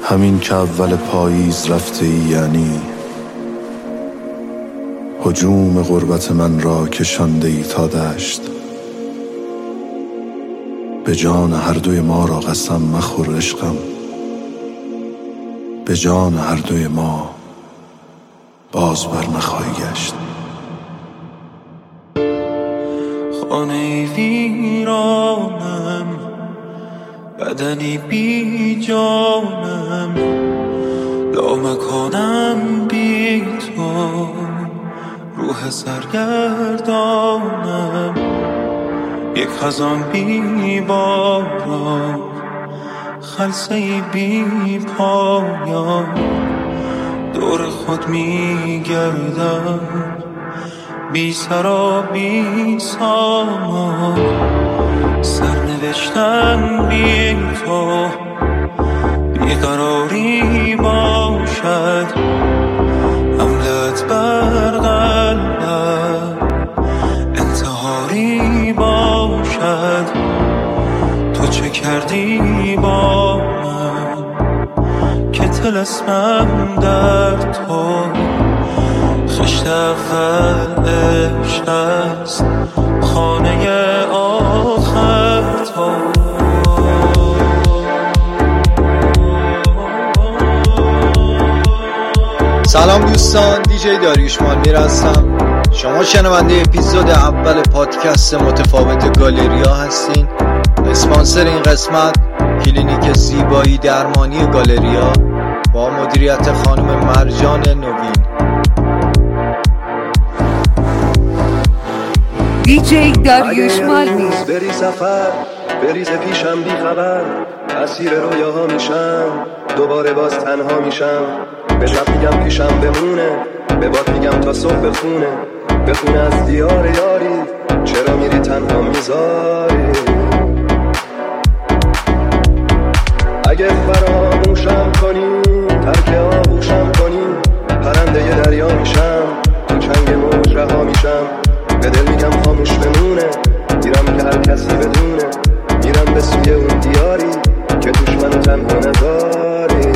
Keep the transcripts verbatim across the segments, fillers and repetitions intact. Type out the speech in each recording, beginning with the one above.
همین که اول پاییز رفته ای، یعنی هجوم غربت من را کشانده ای تا دشت. به جان هر دوی ما را قسم مخور عشقم، به جان هر دوی ما باز بر نخواهی گشت. خانه ویرانم، بدنی بی جانم، لامکانم بی تو، روح سرگردانم، یک خزان بی باران، خلسه‌ای بی پایان، دور خود می گردم، بی سرا بی سامان، سرنوشتم بی تو، بیقراری باشد، حملت بر قلبم انتحاری باشد. تو چه کردی با من که طلسمم در تو، خشت اول عشق است، خانه آخر تو. سلام دوستان، دیجی داریوش مالمیر هستم. شما شنونده اپیزود اول پادکست متفاوت گالریا هستین. اسپانسر این قسمت کلینیک زیبایی درمانی گالریا با مدیریت خانم مرجان نوین. دیجی داریوش مالمیر. بری سفر بریز پیشم بی خبر، اسیر رویاها میشم، دوباره باز تنها میشم. به شب میگم پیشم بمونه، به باد میگم تا صبح بخونه، بخونه از دیار یاری، چرا میری تنها میذاری. اگه فراموشم کنی، ترک آغوشم کنی، پرنده ی دریا میشم، تو چنگ موج رها میشم. به دل میگم خاموش بمونه، میرم که هر کسی بدونه، میرم به سوی اون دیاری که توش منو تنها نداری.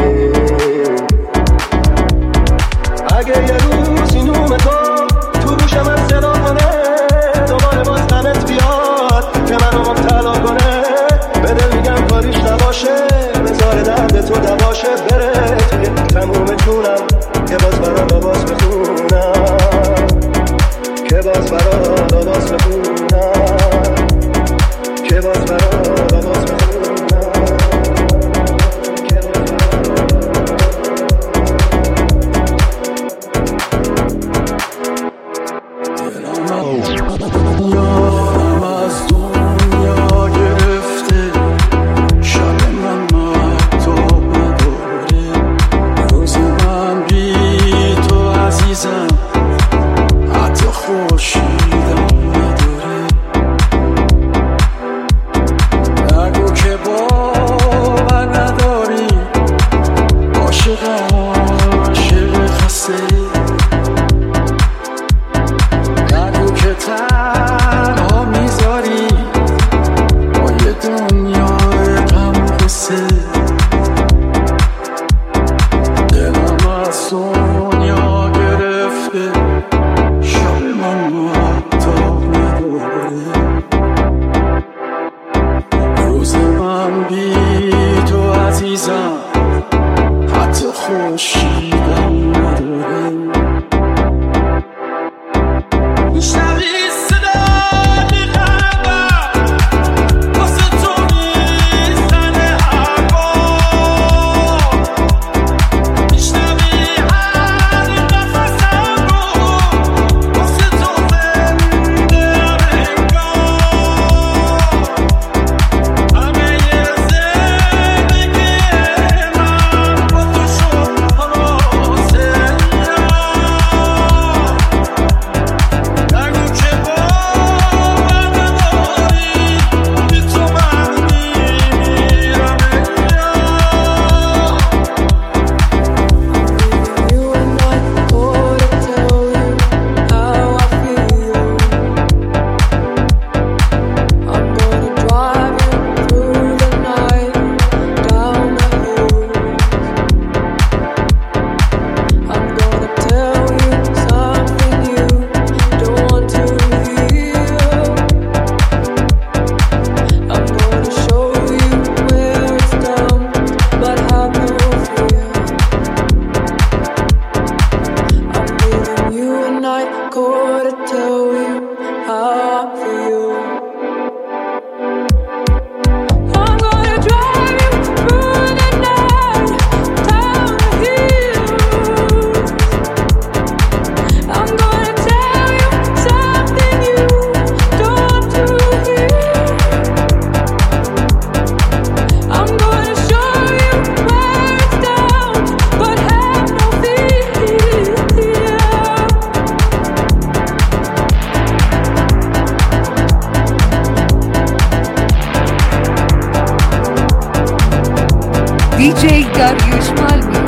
اگه یه روز این نوم تو تو گوشم از صدا کنه، دوباره باز غمت بیاد که منو مبتلا کنه، به دل میگم کاریش نباشه، بذار درد تو دواشه، بره توی تموم جونم که باز برام باز بخونم، که باز برام باز بخونم، که باز برام باز بخونم. دیجی داریوش مالمی.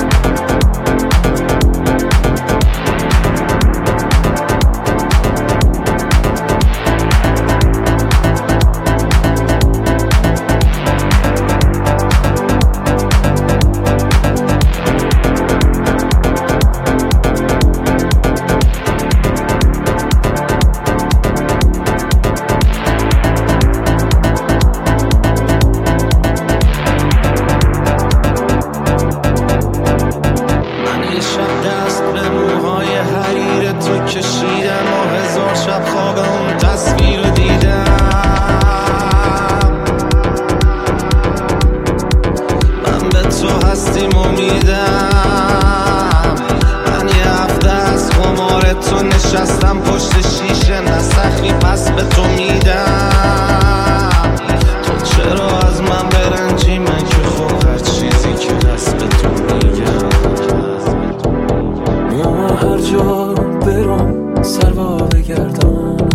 نشستم پشت شیشه نسخی پس به تو میدم. تو چرا از من برنجی؟ من که خب هر چیزی که دست به تو میگم. من هر جا برم سروا بگردم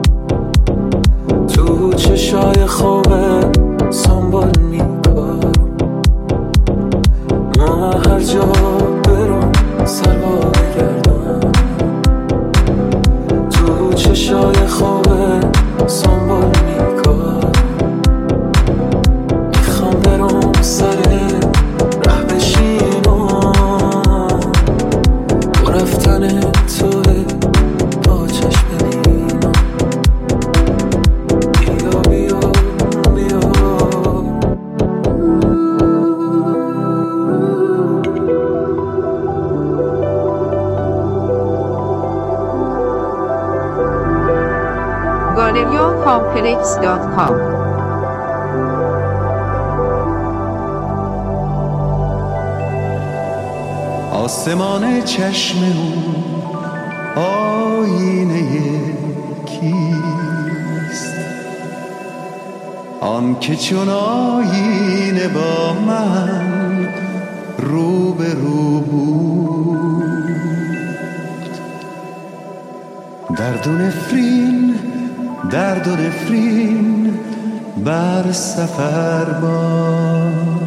تو چشای خوبه سنبال میکارم. من هر جا برم سروا بگردم تو چشای خوبه سنبال میکارم. میخوام برم سر ره بشینم با رفتن توه با چشم ببینم. بیا بیا بیا گالریا کامپلکس دات کام. آسمان چشم او آینه کیست؟ آن که چون آینه با من رو به رو بود. درد و نفرین درد و نفرین بر سفر باد.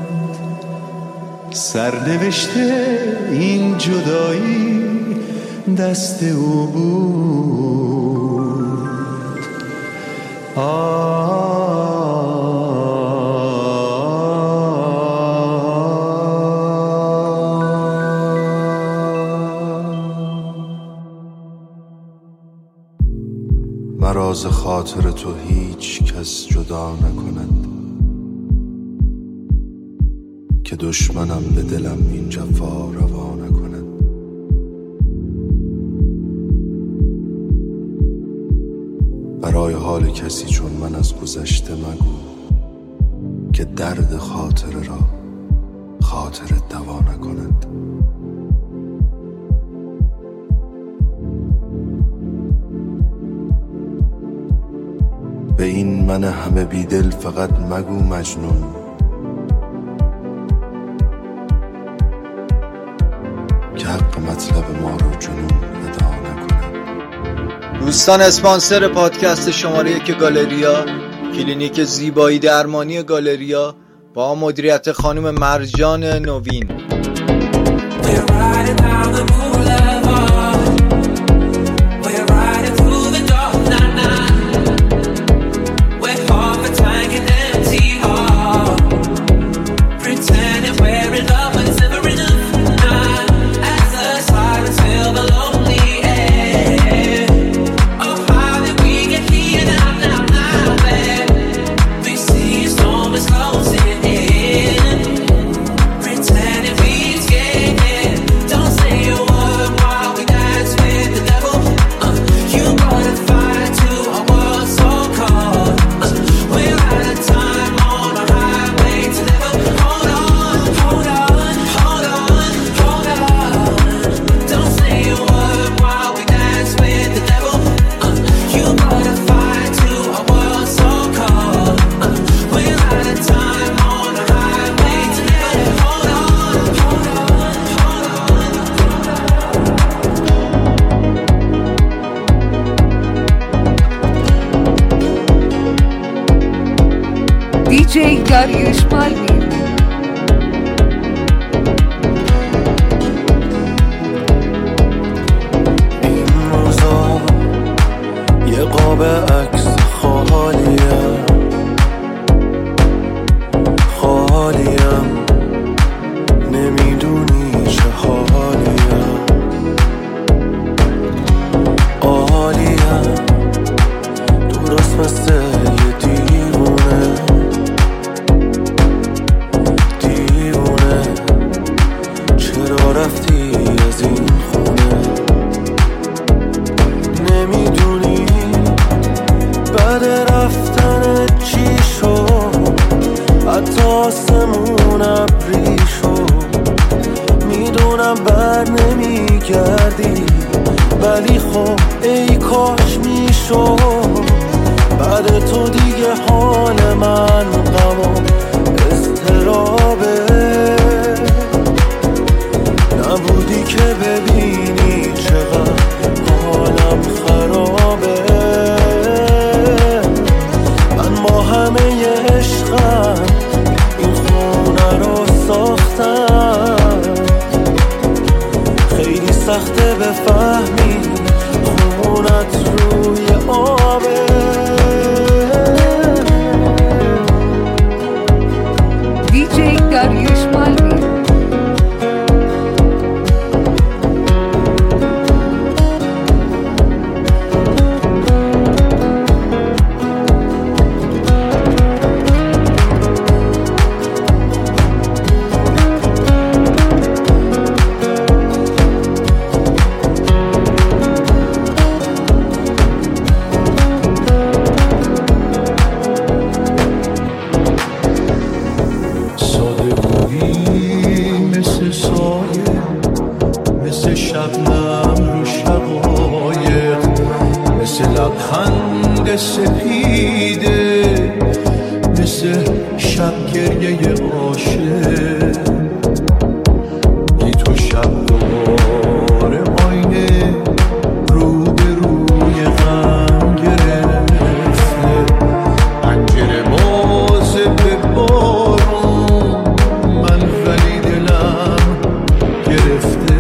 سرنوشته این جدایی دست او بود. مرا ز خاطر تو هیچ کس جدا نکند که دشمنم به دلم این جفا روا نکند. برای حال کسی چون من از گذشته مگو که درد خاطره را خاطر دوا نکند. به این من همه بیدل فقط مگو مجنون که حق مطلب ما رو جنون ادا نکنه. دوستان، اسپانسر پادکست شماره یک گالریا، کلینیک زیبایی درمانی گالریا با مدیریت خانم مرجان نوین. دیجی داریوش مالمی. قاب عکس خالیم خالیم نمیدونی چه حالیم عالیم درست مثل یه دیوونه دیوونه چرا رفتی از این خونه نمیدونی بعد رفتن چی شد حتی آسمون ابری شد میدونم بر نمیگردی ولی خب ای کاش میشد بعد تو دیگه حال من غم و اضطرابه نبودی که ببینی چقدر حالم خرابه من با همه عشقم این خونه رو ساختم خیلی سخته بفهمی خونت روی آبه دیجی داریوش مالمی. لبخند سپیده مثل شب گریه عاشق بی تو شب دوباره آینه رو به روی غم گرفته پنجره باز به بارون من ولی دلم گرفته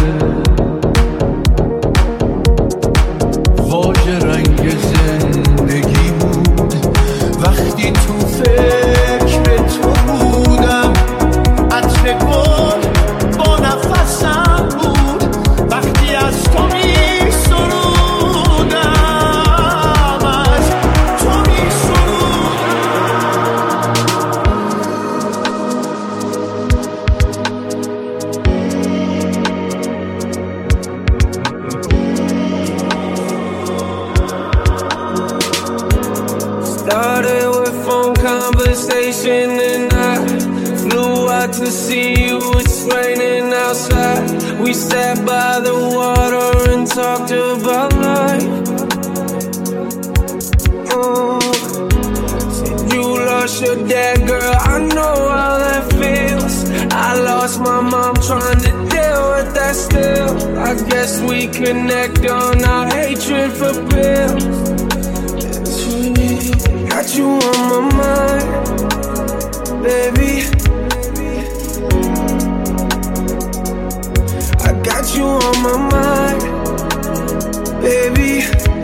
رنگ زندگی بود وقتی تو فکر تو بودم عطر گل با نفسم بود وقتی از تو می سرودم از تو می Started with phone conversation and I flew out to see you. It's raining outside. We sat by the water and talked about life. Oh, said you lost your dad, girl. I know how that feels. I lost my mom trying to deal with that still. I guess we connect on our hatred for pills. Got you on my mind, baby. I got you on my mind, baby.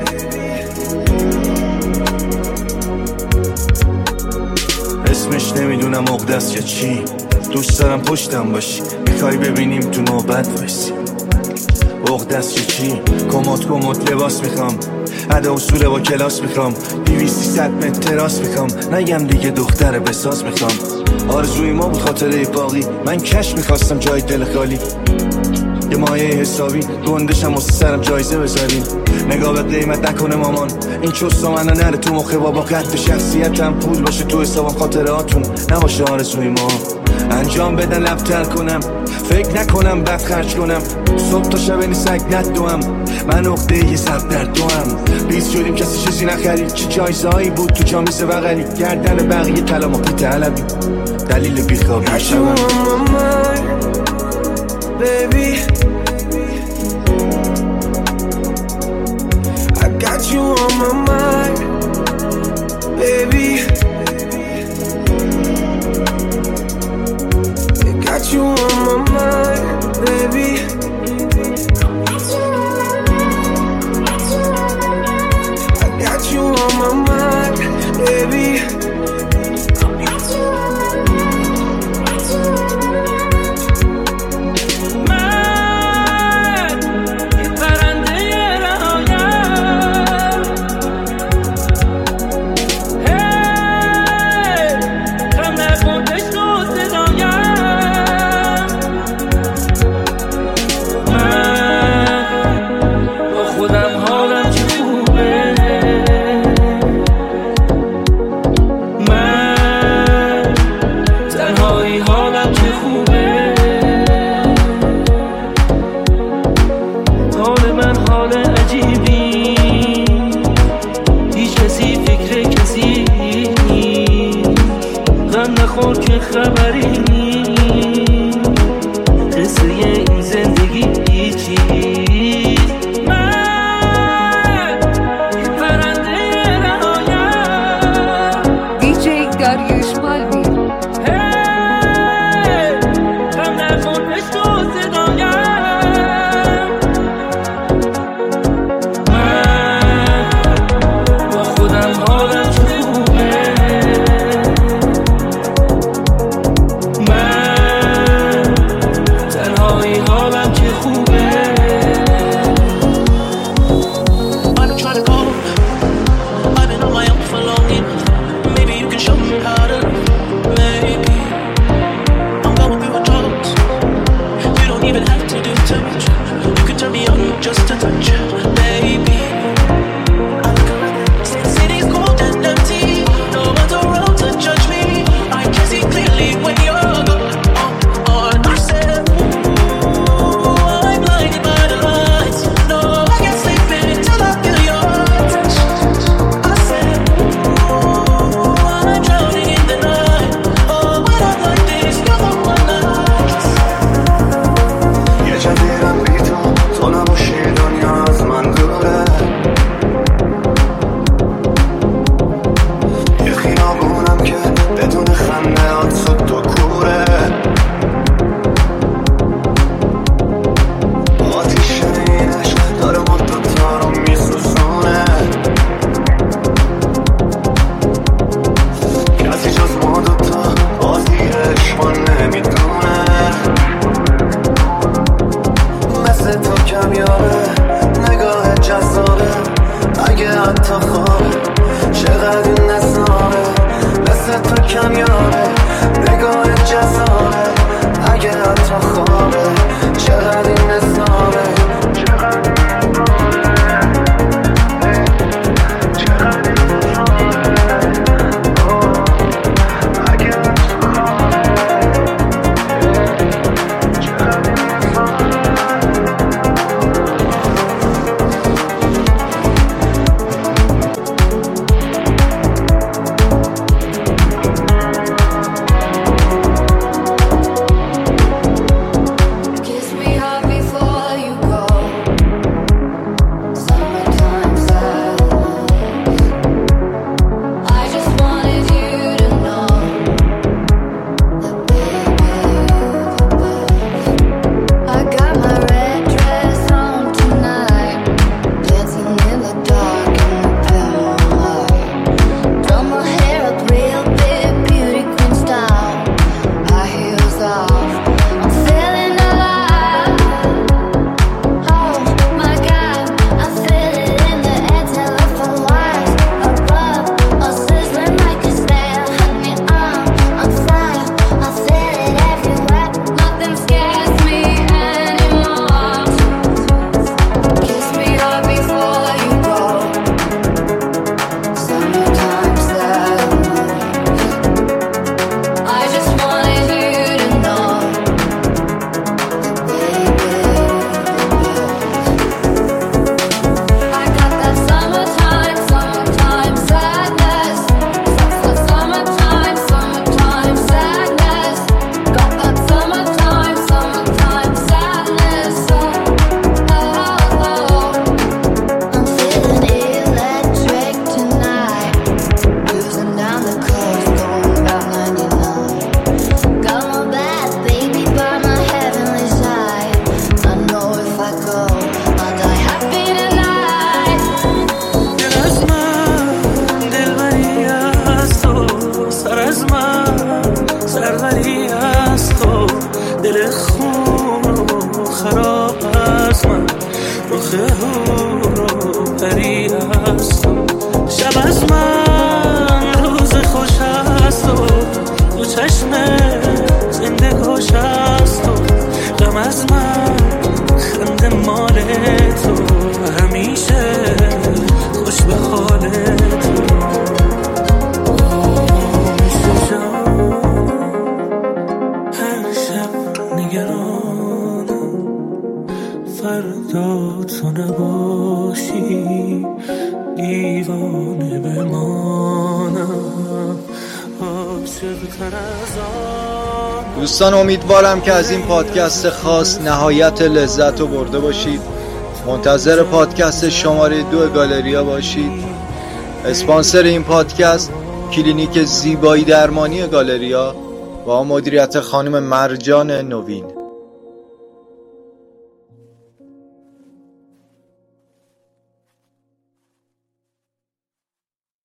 اسمش نمیدونم عقده‌ست یا چی دوست دارم پشتم باشی میخوای ببینیم تو نوبت وایسی عقده‌ست یا چی کموت کموت لباس میخوام ادا اصول با کلاس میخوام دیویستی ست متر تراس میخوام نگم دیگه دختر بساز میخوام آرزوی ما بود خاطره باقی من کش میخواستم جای دل خالی یه مایه حسابی گندشم واسه سرم جایزه بذارین نگاه به قیمت نکنه مامان این چوستا منو نره تو مخه بابا قد شخصیتم پول باشه تو حسابم خاطراتون نباشه آرزوی ما انجام بدن لبتر کنم فکر نکنم بد خرج کنم صبح تا شب نیسک ندوم من عقده یه سب در دوم بیز شدیم کسی چیزی نخرید چه جایزهایی بود تو جامیز بغلی گردن بقیه کلام و پیت علبی دلیل بیخوابی شبم Baby, I got you on my mind, baby. I got you on my mind, baby. I خبری قصه این زندگی چی من پرنده رهایم دیجی داریوش مالوی غم نکن عشق و صدایم من با خودم حالم چه خوبه من تنهایی حالم چه خوبه I've been trying to call, I've been on my own for long enough. Maybe you can show me how to love. Maybe I'm going through a drought. You don't even have to do too much. You can turn me on just a touch. Baby, I look around, city's cold and empty. No one's around to judge me. I can see clearly when you're gone. Oh, oh, I said, ooh, I'm blinded by the lights. No, I can't sleep until I feel your touch. I said, ooh, I'm drowning in the night. Oh, when I'm like this, you're the one I kiss. یه جا میرم بی تو تو نباشی دنیا از من دوره یه خیابونم که بدون خنده هات صد تو کوره آتیش این عشق داره ما دوتا رو میسوزونه کسی جز ما دوتا بازی عشق نمیدونه مثل تو کمیابه نگاه جذابه اگه حتی خوابه چقدر این نظامه مثل تو کمیابه نگاه جذابه اگه حتی خوابه چقدر این نظامه Kiss me hard before you go. Summertime sadness. I just wanted you to know that baby you're the best. I got my red dress on tonight, dancing in the dark in the pale moonlight. Done my hair up real big, beauty queen style. High heels off, I'm feeling alive. Oh my God, I feel it in the air, telephone wires above, all sizzling like a snare. Honey, I'm on fire, I feel it everywhere. Nothing scares me anymore. Kiss me hard before you go. Summertime sadness. I just wanted you to know that baby I got that summertime, summertime sadness. That summertime, summertime sadness. Got that summertime, summertime sadness. Oh, oh, oh. I'm feeling electric tonight. Cruising down the coast, going about ninety-nine. Got my bad baby by my heavenly side. I know if I go, I'll die happy tonight. دل از من دلبری از تو سر از من سروری از تو دل خون و خراب از من رخ هور و پری از تو شب از من روز خوش از تو تو چشم زنده گوش از تو غم از من خنده مال تو همیشه خوش به حال تو میشه جان هر شب نگرانم فردا تو نباشی دیوانه بمانم دوستان امیدوارم که از این پادکست خاص نهایت لذت رو برده باشید. منتظر پادکست شماره دو گالریا باشید. اسپانسر این پادکست کلینیک زیبایی درمانی گالریا با مدیریت خانم مرجان نوین.